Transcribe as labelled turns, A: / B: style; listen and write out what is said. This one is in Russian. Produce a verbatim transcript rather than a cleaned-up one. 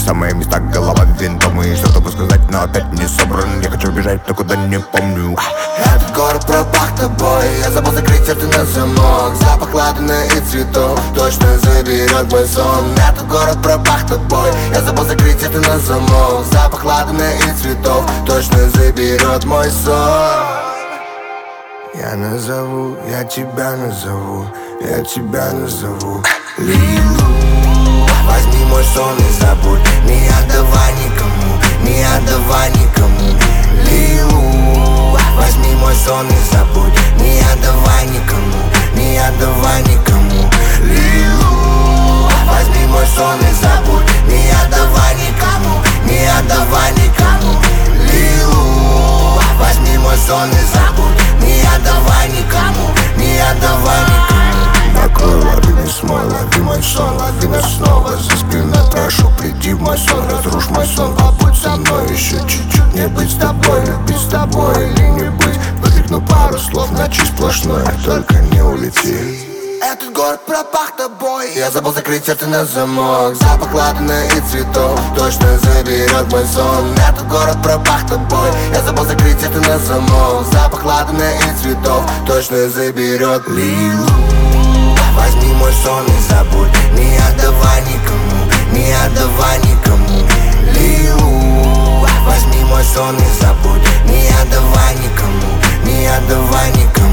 A: самые места, голова винтом. И что-то сказать, но опять не собран. Я хочу бежать, но куда не помню.
B: Этот город пропах тобой. Я забыл закрыть сердце на замок. Запах ладана и цветов точно заберет мой сон. Этот город пропах тобой. Я забыл закрыть сердце на замок. Запах ладана и цветов точно заберет мой сон. Я назову, я тебя назову, я тебя назову Лилу. Возьми мой сон и забудь, не отдавай никому, не отдавай никому Лилу. Возьми мой сон и забудь, не отдавай никому, не отдавай никому Лилу. Возьми мой сон и забудь, не отдавай никому, не отдавай никому Лилу. Возьми мой сон и забудь, не отдавай никому, не отдавай никому. Накрой лавиной смой, лови мой сон, лови нас снова за спиной. Прошу, приди в мой сон, разрушь мой сон, побудь со мной еще чуть-чуть. Не быть с тобой, любить с тобой или не быть. Выкрикну пару слов, ночи сплошной, только не улети. Этот город пропах тобой. Я забыл закрыть сердце на замок. Запах ладана и цветов точно заберет мой сон. Этот город пропах тобой. Я забыл закрыть сердце на замок. Запах ладана и цветов точно заберет Лилу. Возьми мой сон и забудь, не отдавай никому, не отдавай никому Лилу. Возьми мой сон и забудь, не отдавай никому, не отдавай никому